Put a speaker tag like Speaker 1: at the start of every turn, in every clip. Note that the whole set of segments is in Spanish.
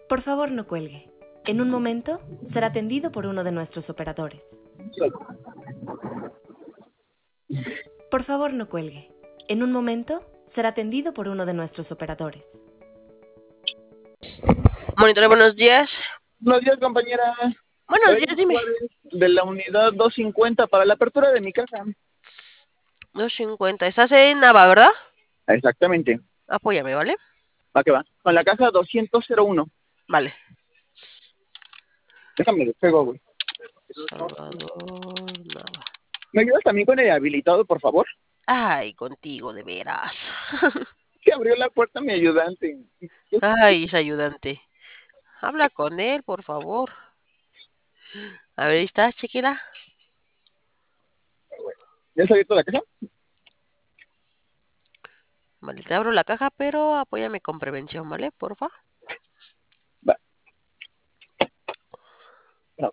Speaker 1: Por favor, no cuelgue. En un momento será atendido por uno de nuestros operadores. Por favor, no cuelgue. En un momento será atendido por uno de nuestros operadores.
Speaker 2: Monitor, buenos días.
Speaker 3: Buenos días, compañera.
Speaker 2: Buenos días, dime.
Speaker 3: De la unidad 250 para la apertura de mi casa.
Speaker 2: 250. Estás en Nava, ¿verdad?
Speaker 3: Exactamente.
Speaker 2: Apóyame, ¿vale?
Speaker 3: Va que va. Con la caja 201.
Speaker 2: Vale.
Speaker 3: Déjame despego, güey.
Speaker 2: Salvador Nava.
Speaker 3: ¿Me ayudas también con el habilitado, por favor?
Speaker 2: Ay, contigo, de veras.
Speaker 3: Que abrió la puerta mi ayudante.
Speaker 2: Ay, ese ayudante. Habla con él, por favor. A ver, ahí está, chequila.
Speaker 3: ¿Ya está abierto la caja?
Speaker 2: Vale, te abro la caja, pero apóyame con prevención, ¿vale? Porfa.
Speaker 3: Va. No.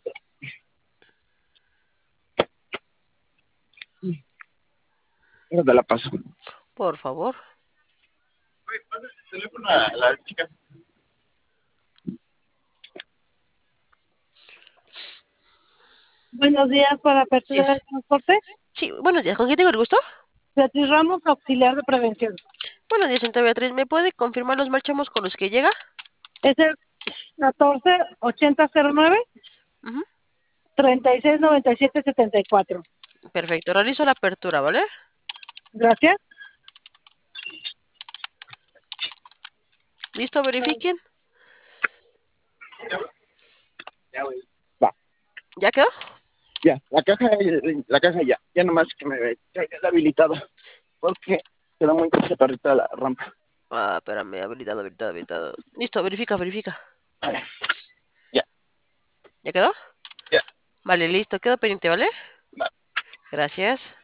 Speaker 3: No te la paso.
Speaker 2: Por favor.
Speaker 3: Oye, pasa el teléfono a la chica.
Speaker 4: Buenos días, para apertura
Speaker 2: Sí,
Speaker 4: de transporte.
Speaker 2: sí, buenos días. ¿Con quién tengo el gusto?
Speaker 4: Beatriz Ramos, auxiliar de prevención.
Speaker 2: Buenos días, señorita Beatriz. ¿Me puede confirmar los marchamos con los que llega?
Speaker 4: Es el 14-8009
Speaker 2: Ujú.
Speaker 4: 369774.
Speaker 2: Perfecto. Realizo la apertura, ¿vale?
Speaker 4: Gracias.
Speaker 2: ¿Listo? Verifiquen.
Speaker 3: Ya, güey. Va.
Speaker 2: ¿Ya quedó?
Speaker 3: Ya, la caja ya. Ya nomás que me traiga el habilitado. Porque queda muy chaparrita la rampa.
Speaker 2: Ah, espérame. Habilitado, habilitado, habilitado. Listo, verifica, verifica.
Speaker 3: Vale. Ya.
Speaker 2: ¿Ya quedó?
Speaker 3: Ya.
Speaker 2: Vale, listo. Quedo pendiente, ¿vale?
Speaker 3: Va.
Speaker 2: Gracias.